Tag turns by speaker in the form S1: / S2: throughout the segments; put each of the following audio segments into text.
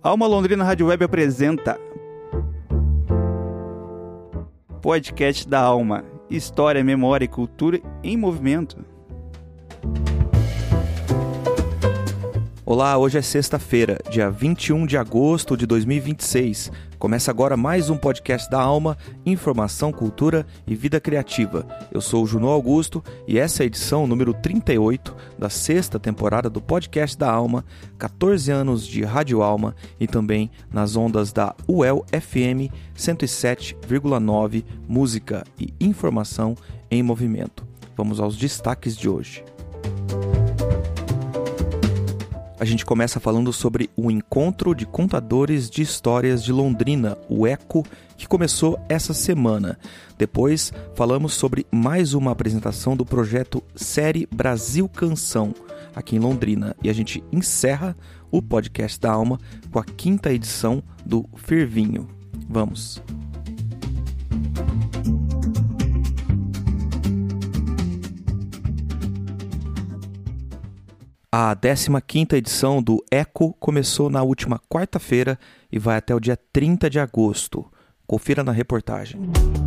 S1: Alma Londrina Rádio Web apresenta Podcast da Alma, História, Memória e Cultura em Movimento. Olá, hoje é sexta-feira, dia 21 de agosto de 2026. Começa agora mais um podcast da Alma, Informação, Cultura e Vida Criativa. Eu sou o Junô Augusto e essa é a edição número 38 da sexta temporada do podcast da Alma, 14 anos de Rádio Alma e também nas ondas da UEL FM 107,9, música e informação em movimento. Vamos aos destaques de hoje. A gente começa falando sobre o Encontro de Contadores de Histórias de Londrina, o ECO, que começou essa semana. Depois, falamos sobre mais uma apresentação do projeto Série Brasil Canção, aqui em Londrina. E a gente encerra o podcast da Alma com a 5ª edição do Fervinho. Vamos! A 15ª edição do ECO começou na última quarta-feira e vai até o dia 30 de agosto. Confira na reportagem.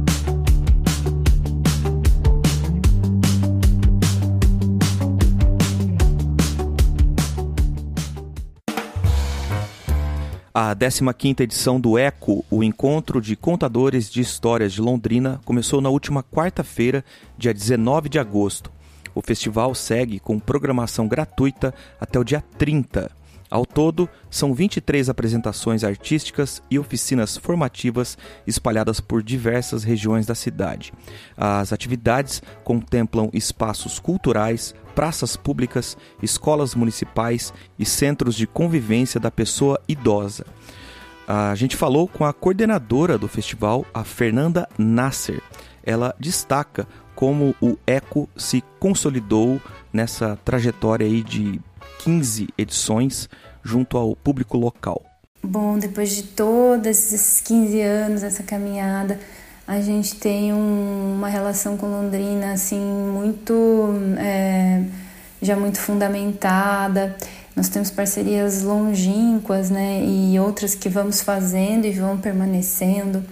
S1: A 15ª edição do ECO, o Encontro de Contadores de Histórias de Londrina, começou na última quarta-feira, dia 19 de agosto. O festival segue com programação gratuita até o dia 30. Ao todo, são 23 apresentações artísticas e oficinas formativas espalhadas por diversas regiões da cidade. As atividades contemplam espaços culturais, praças públicas, escolas municipais e centros de convivência da pessoa idosa. A gente falou com a coordenadora do festival, a Fernanda Nasser. Ela destaca como o ECO se consolidou nessa trajetória aí de 15 edições junto ao público local.
S2: Bom, depois de todos esses 15 anos, essa caminhada, a gente tem uma relação com Londrina assim, já muito fundamentada. Nós temos parcerias longínquas, né, e outras que vamos fazendo e vão permanecendo.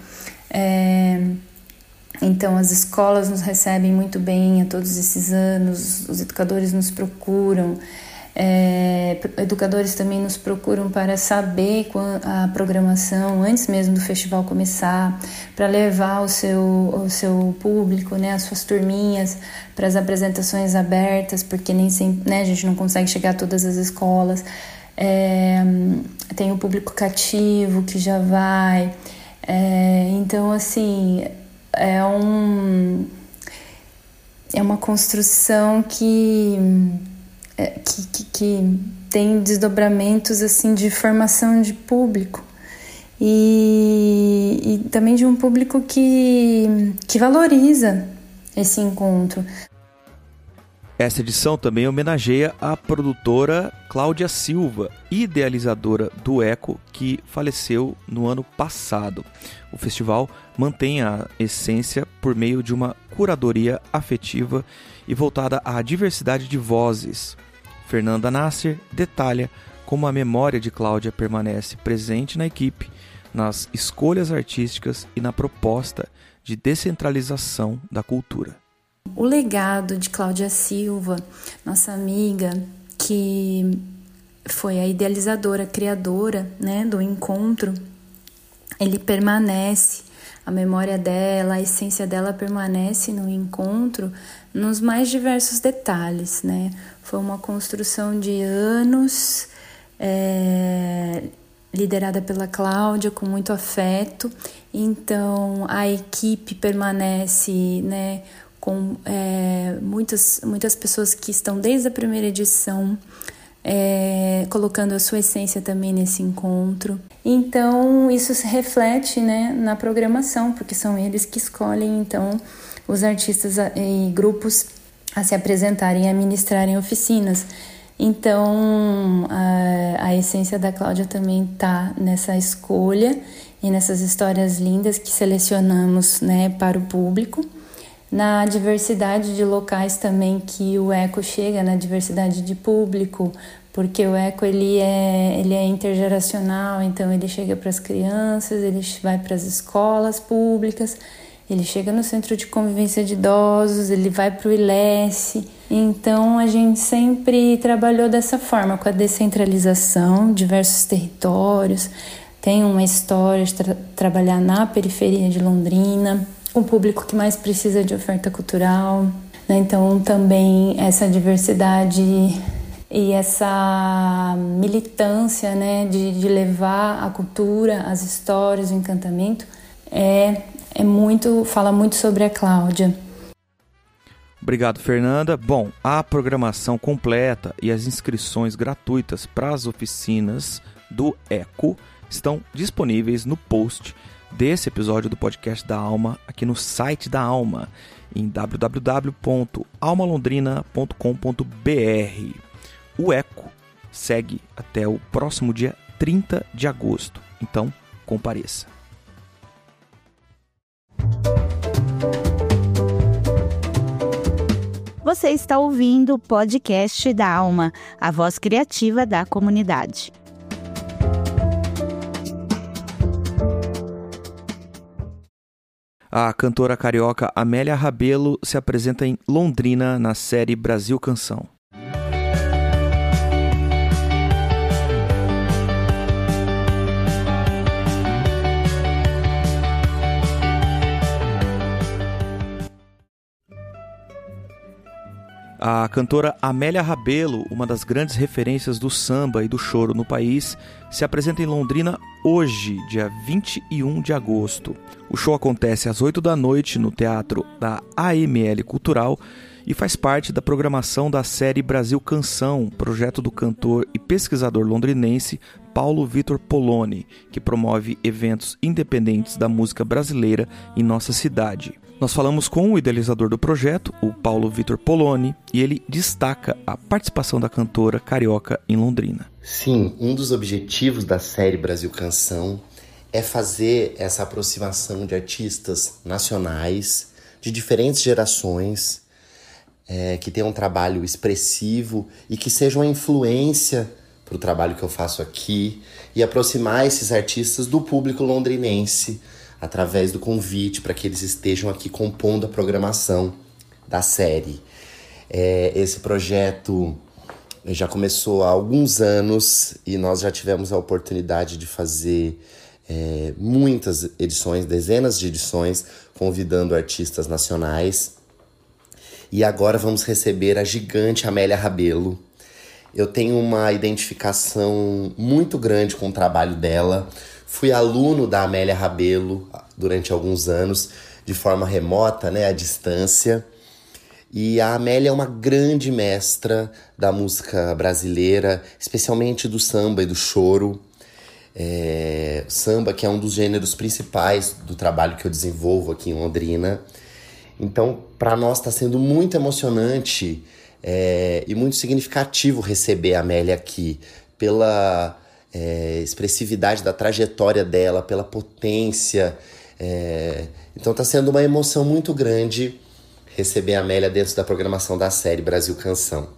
S2: Então, as escolas nos recebem muito bem há todos esses anos, os educadores nos procuram, educadores também nos procuram para saber a programação antes mesmo do festival começar, para levar o seu público, né, as suas turminhas, para as apresentações abertas, porque nem sempre, né, a gente não consegue chegar a todas as escolas. Tem o público cativo que já vai, então, assim... É uma construção que tem desdobramentos assim, de formação de público e também de um público que valoriza esse encontro.
S1: Essa edição também homenageia a produtora Cláudia Silva, idealizadora do ECO, que faleceu no ano passado. O festival mantém a essência por meio de uma curadoria afetiva e voltada à diversidade de vozes. Fernanda Nasser detalha como a memória de Cláudia permanece presente na equipe, nas escolhas artísticas e na proposta de descentralização da cultura.
S2: O legado de Cláudia Silva, nossa amiga, que foi a idealizadora, criadora, né, do encontro, ele permanece, a memória dela, a essência dela permanece no encontro nos mais diversos detalhes, né? Foi uma construção de anos, liderada pela Cláudia com muito afeto, então a equipe permanece, né, com muitas pessoas que estão desde a primeira edição, colocando a sua essência também nesse encontro. Então isso se reflete, né, na programação, porque são eles que escolhem então os artistas e grupos a se apresentarem e a ministrarem oficinas. Então a essência da Cláudia também está nessa escolha e nessas histórias lindas que selecionamos, né, para o público. Na diversidade de locais também que o ECO chega, na diversidade de público, porque o eco ele é intergeracional, então ele chega para as crianças, ele vai para as escolas públicas, ele chega no centro de convivência de idosos, ele vai para o ILES. Então a gente sempre trabalhou dessa forma, com a descentralização, diversos territórios. Tem uma história de trabalhar na periferia de Londrina, com o público que mais precisa de oferta cultural, né? Então também essa diversidade e essa militância, né, de levar a cultura, as histórias, o encantamento, fala muito sobre a Cláudia.
S1: Obrigado, Fernanda. Bom, a programação completa e as inscrições gratuitas para as oficinas do ECO estão disponíveis no post desse episódio do Podcast da Alma, aqui no site da Alma, em www.almalondrina.com.br. O ECO segue até o próximo dia 30 de agosto, então compareça.
S3: Você está ouvindo o Podcast da Alma, a voz criativa da comunidade.
S1: A cantora carioca Amélia Rabelo se apresenta em Londrina na série Brasil Canção. A cantora Amélia Rabelo, uma das grandes referências do samba e do choro no país, se apresenta em Londrina hoje, dia 21 de agosto. O show acontece às 8 da noite no Teatro da AML Cultural e faz parte da programação da série Brasil Canção, projeto do cantor e pesquisador londrinense Paulo Vitor Poloni, que promove eventos independentes da música brasileira em nossa cidade. Nós falamos com o idealizador do projeto, o Paulo Vitor Poloni, e ele destaca a participação da cantora carioca em Londrina.
S4: Sim, um dos objetivos da série Brasil Canção é fazer essa aproximação de artistas nacionais, de diferentes gerações, que tenham um trabalho expressivo e que sejam uma influência para o trabalho que eu faço aqui, e aproximar esses artistas do público londrinense, através do convite para que eles estejam aqui compondo a programação da série. Esse projeto já começou há alguns anos e nós já tivemos a oportunidade de fazer muitas edições, dezenas de edições, convidando artistas nacionais. E agora vamos receber a gigante Amélia Rabelo. Eu tenho uma identificação muito grande com o trabalho dela. Fui aluno da Amélia Rabelo durante alguns anos, de forma remota, né, à distância. E a Amélia é uma grande mestra da música brasileira, especialmente do samba e do choro. Samba, que é um dos gêneros principais do trabalho que eu desenvolvo aqui em Londrina. Então, para nós está sendo muito emocionante e muito significativo receber a Amélia aqui, pela expressividade da trajetória dela, pela potência. Então está sendo uma emoção muito grande receber a Amélia dentro da programação da série Brasil Canção.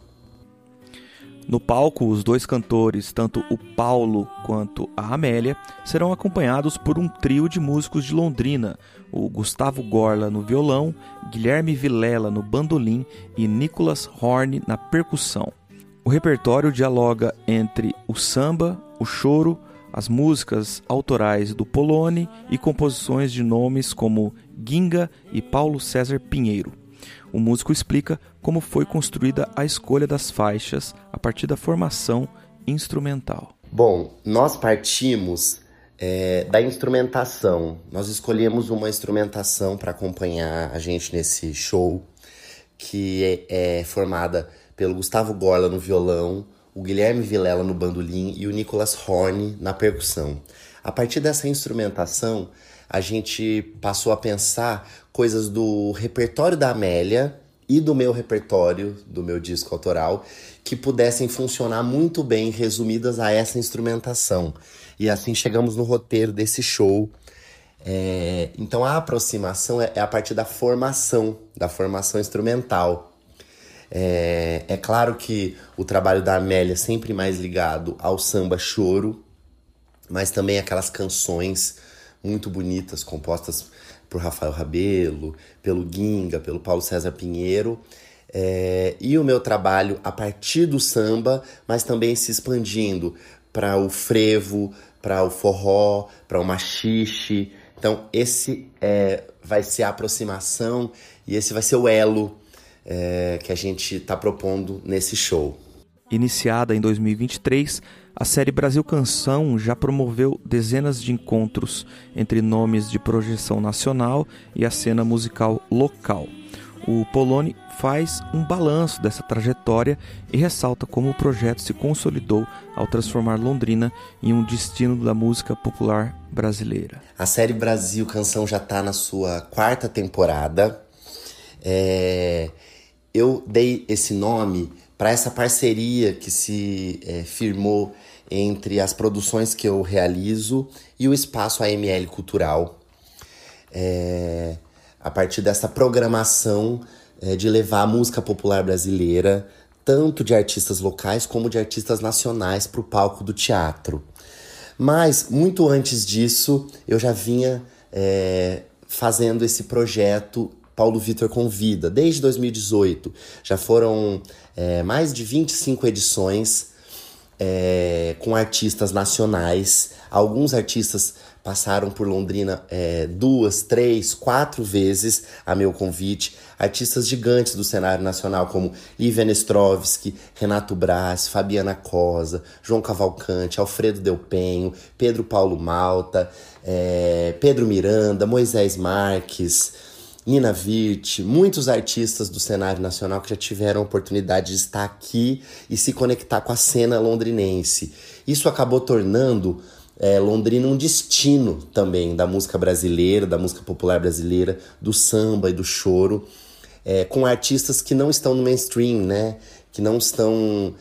S1: No palco, os dois cantores, tanto o Paulo quanto a Amélia, serão acompanhados por um trio de músicos de Londrina, o Gustavo Gorla no violão, Guilherme Vilela no bandolim e Nicolas Horn na percussão. O repertório dialoga entre o samba, o choro, as músicas autorais do Poloni e composições de nomes como Ginga e Paulo César Pinheiro. O músico explica como foi construída a escolha das faixas a partir da formação instrumental.
S4: Bom, nós partimos da instrumentação. Nós escolhemos uma instrumentação para acompanhar a gente nesse show, que é formada pelo Gustavo Gorla no violão, o Guilherme Vilela no bandolim e o Nicolas Horn na percussão. A partir dessa instrumentação, a gente passou a pensar coisas do repertório da Amélia e do meu repertório, do meu disco autoral, que pudessem funcionar muito bem resumidas a essa instrumentação. E assim chegamos no roteiro desse show. Então a aproximação é a partir da formação instrumental. É claro que o trabalho da Amélia é sempre mais ligado ao samba choro, mas também aquelas canções muito bonitas, compostas por Rafael Rabelo, pelo Ginga, pelo Paulo César Pinheiro. E o meu trabalho a partir do samba, mas também se expandindo para o frevo, para o forró, para o machixe. Então esse vai ser a aproximação e esse vai ser o elo que a gente está propondo nesse show.
S1: Iniciada em 2023, a série Brasil Canção já promoveu dezenas de encontros entre nomes de projeção nacional e a cena musical local. O Poloni faz um balanço dessa trajetória e ressalta como o projeto se consolidou ao transformar Londrina em um destino da música popular brasileira.
S4: A série Brasil Canção já está na sua 4ª temporada. Eu dei esse nome para essa parceria que se firmou entre as produções que eu realizo e o Espaço AML Cultural. A partir dessa programação de levar a música popular brasileira, tanto de artistas locais como de artistas nacionais, para o palco do teatro. Mas, muito antes disso, eu já vinha fazendo esse projeto Paulo Vitor Convida, desde 2018. Já foram mais de 25 edições com artistas nacionais. Alguns artistas passaram por Londrina 2, 3, 4 vezes a meu convite. Artistas gigantes do cenário nacional como Lívia Nestrovski, Renato Braz, Fabiana Cosa, João Cavalcante, Alfredo Del Penho, Pedro Paulo Malta, Pedro Miranda, Moisés Marques, Nina Virte, muitos artistas do cenário nacional que já tiveram a oportunidade de estar aqui e se conectar com a cena londrinense. Isso acabou tornando Londrina um destino também da música brasileira, da música popular brasileira, do samba e do choro, com artistas que não estão no mainstream, né? Que não são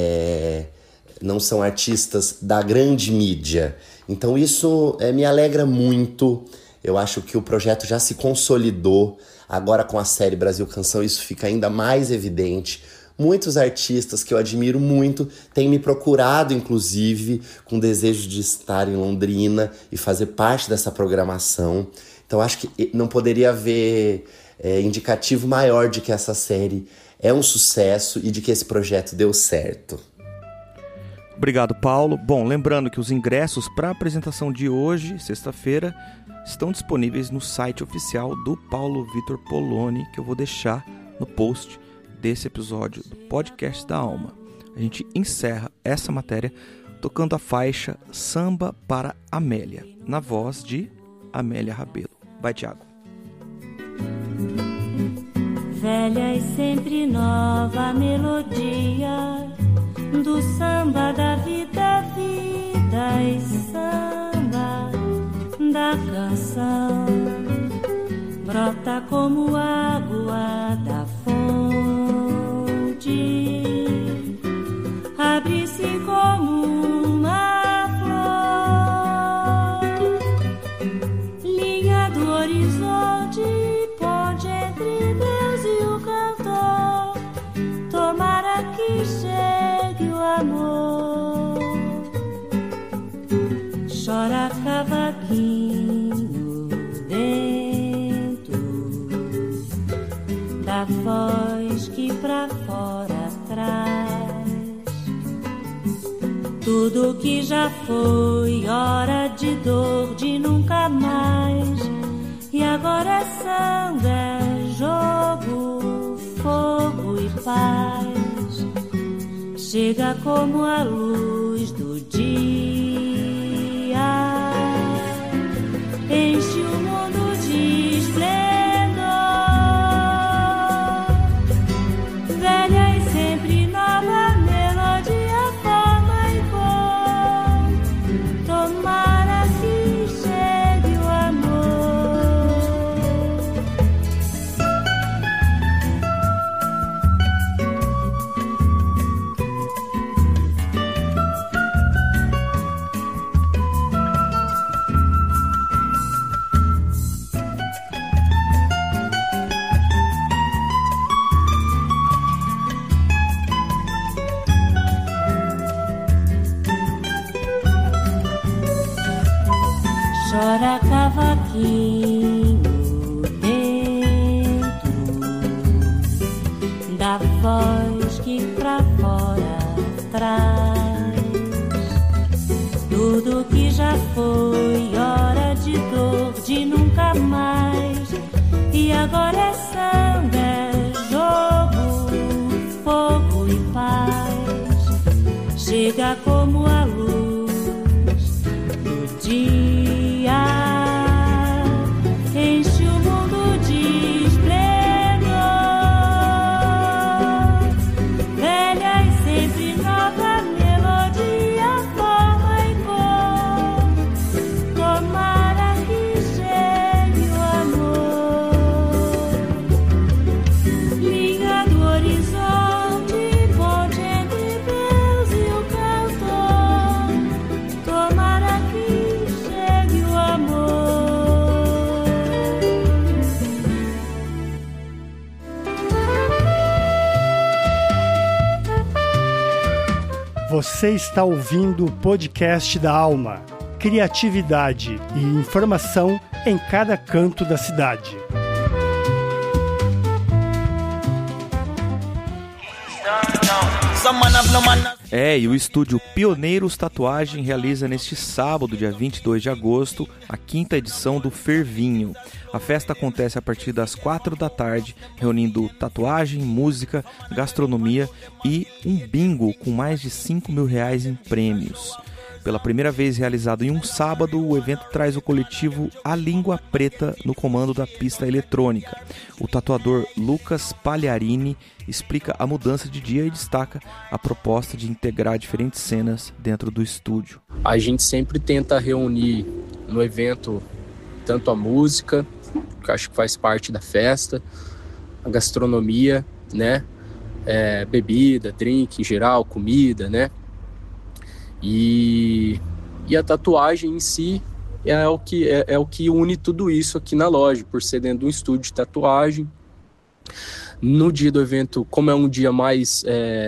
S4: artistas da grande mídia. Então isso me alegra muito. Eu acho que o projeto já se consolidou. Agora com a série Brasil Canção isso fica ainda mais evidente. Muitos artistas que eu admiro muito têm me procurado, inclusive, com desejo de estar em Londrina e fazer parte dessa programação. Então acho que não poderia haver indicativo maior de que essa série é um sucesso e de que esse projeto deu certo.
S1: Obrigado, Paulo. Bom, lembrando que os ingressos para a apresentação de hoje, sexta-feira, estão disponíveis no site oficial do Paulo Vitor Poloni, que eu vou deixar no post desse episódio do Podcast da Alma. A gente encerra essa matéria tocando a faixa Samba para Amélia, na voz de Amélia Rabelo. Vai, Thiago.
S5: Velha e sempre nova melodia do samba da vida, vida e samba da canção brota como água da fonte, abre-se como uma flor, linha do horizonte, ponte entre Deus e o cantor. Tomara que chegue o amor, chora cavaquinho dentro da voz que pra fora traz tudo que já foi, hora de dor, de nunca mais. E agora é samba, é jogo, fogo e paz. Chega como a luz do dia, enche o mundo de esplendor. Velha e sempre nova melodia, forma e cor. Tomara que chegue o amor. chora cavaquinho dentro da voz que pra fora traz tudo que já foi, hora de dor, de nunca mais. E agora é samba, é jogo, fogo e paz. Chega como a luz do dia, enche o mundo de esplendor. Velha e sempre nova melodia, forma e cor. Tomara que chegue o amor. Linha do horizonte, ponte entre Deus e o cantor. Tomara que chegue o amor.
S6: Você está ouvindo o podcast da Alma. Criatividade e informação em cada canto da cidade.
S1: E o estúdio Pioneiros Tatuagem realiza neste sábado, dia 22 de agosto, a 5ª edição do Fervinho. A festa acontece a partir das 4 da tarde, reunindo tatuagem, música, gastronomia e um bingo com mais de R$5 mil em prêmios. Pela primeira vez realizado em um sábado, o evento traz o coletivo A Língua Preta no comando da pista eletrônica. O tatuador Lucas Pagliarini explica a mudança de dia e destaca a proposta de integrar diferentes cenas dentro do estúdio.
S7: A gente sempre tenta reunir no evento tanto a música, que acho que faz parte da festa, a gastronomia, né? Bebida, drink em geral, comida, né? E a tatuagem em si é o que une tudo isso aqui na loja, por ser dentro de um estúdio de tatuagem. No dia do evento, como é um dia mais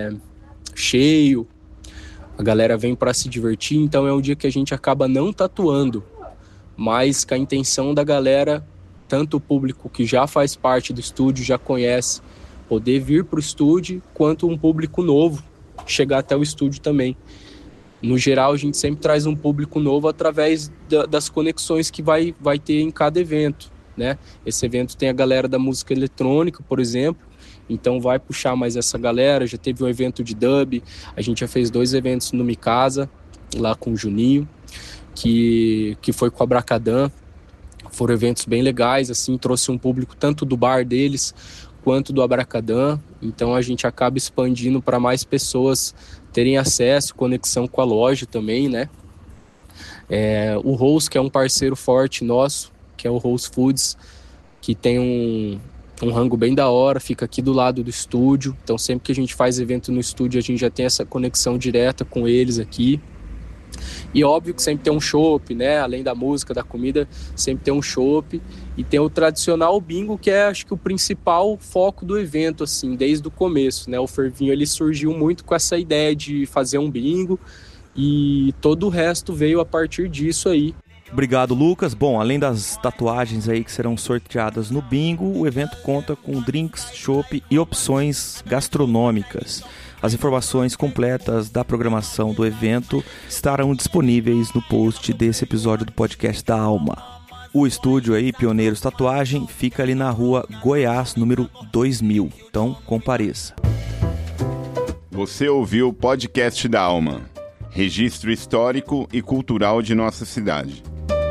S7: cheio, a galera vem para se divertir, então é um dia que a gente acaba não tatuando, mas com a intenção da galera, tanto o público que já faz parte do estúdio, já conhece, poder vir para o estúdio, quanto um público novo chegar até o estúdio também. No geral, a gente sempre traz um público novo através das conexões que vai ter em cada evento, né? Esse evento tem a galera da música eletrônica, por exemplo, então vai puxar mais essa galera. Já teve um evento de dub, a gente já fez 2 eventos no Micasa, lá com o Juninho, que foi com a Abracadã. Foram eventos bem legais, assim, trouxe um público tanto do bar deles quanto do Abracadã, então a gente acaba expandindo para mais pessoas terem acesso, conexão com a loja também, né? O Rose, que é um parceiro forte nosso, que é o Rose Foods, que tem um rango bem da hora, fica aqui do lado do estúdio, então sempre que a gente faz evento no estúdio, a gente já tem essa conexão direta com eles aqui. E óbvio que sempre tem um chopp, né? Além da música, da comida, sempre tem um chopp. E tem o tradicional bingo, que é, acho que, o principal foco do evento, assim, desde o começo, né? O Fervinho, ele surgiu muito com essa ideia de fazer um bingo, e todo o resto veio a partir disso aí.
S1: Obrigado, Lucas. Bom, além das tatuagens aí que serão sorteadas no bingo, o evento conta com drinks, chopp e opções gastronômicas. As informações completas da programação do evento estarão disponíveis no post desse episódio do podcast da Alma. O estúdio aí, Pioneiros Tatuagem, fica ali na rua Goiás, número 2000. Então, compareça.
S8: Você ouviu o podcast da Alma, registro histórico e cultural de nossa cidade.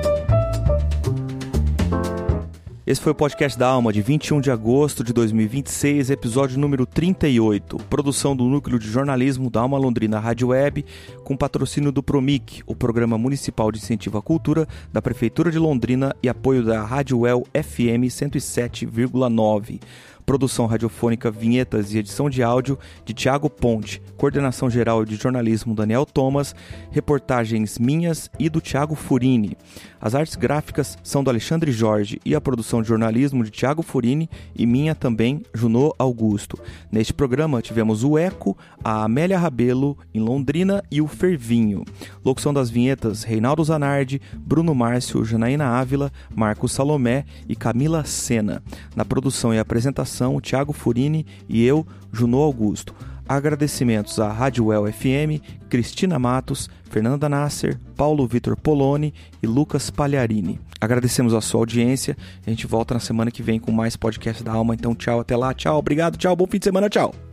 S1: Esse foi o podcast da Alma, de 21 de agosto de 2026, episódio número 38. Produção do Núcleo de Jornalismo da Alma Londrina Rádio Web, com patrocínio do PROMIC, o Programa Municipal de Incentivo à Cultura da Prefeitura de Londrina, e apoio da Rádio UEL FM 107,9. Produção radiofônica, vinhetas e edição de áudio de Tiago Ponte. Coordenação geral de jornalismo Daniel Thomas. Reportagens minhas e do Tiago Furini. As artes gráficas são do Alexandre Jorge e a produção de jornalismo de Tiago Furini e minha também, Junô Augusto. Neste programa tivemos o Eco, a Amélia Rabelo em Londrina e o Fervinho. Locução das vinhetas, Reinaldo Zanardi, Bruno Márcio, Janaína Ávila, Marcos Salomé e Camila Sena. Na produção e apresentação, Tiago Furini e eu, Junô Augusto. Agradecimentos à Rádio UEL FM, Cristina Matos, Fernanda Nasser, Paulo Vitor Poloni e Lucas Pagliarini. Agradecemos a sua audiência. A gente volta na semana que vem com mais podcast da Alma. Então tchau, até lá, tchau, obrigado, tchau, bom fim de semana, tchau.